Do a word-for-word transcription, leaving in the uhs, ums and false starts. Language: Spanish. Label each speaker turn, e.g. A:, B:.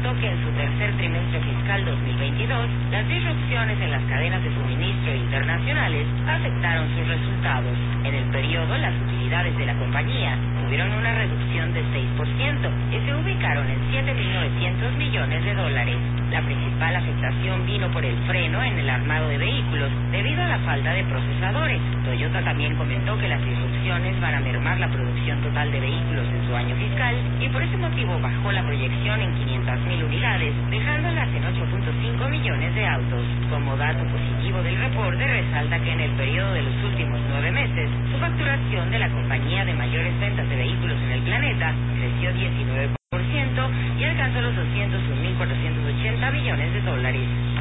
A: resaltó que en su tercer trimestre fiscal dos mil veintidós, las disrupciones en las cadenas de suministro internacionales afectaron sus resultados. En el periodo, las utilidades de la compañía tuvieron una reducción de seis por ciento y se ubicaron en siete mil novecientos millones de dólares. La principal afectación vino por el freno en el armado de vehículos debido a la falta de procesadores. Toyota también comentó que las disrupciones van a mermar la producción total de vehículos en su año fiscal y por ese motivo bajó la proyección en quinientas mil unidades, dejándolas en ocho punto cinco millones de autos. Como dato positivo del reporte, resalta que en el periodo de los últimos nueve meses, su facturación de la compañía de mayores ventas de vehículos en el planeta creció diecinueve por ciento y alcanzó los doscientos un mil cuatrocientos ochenta millones de dólares.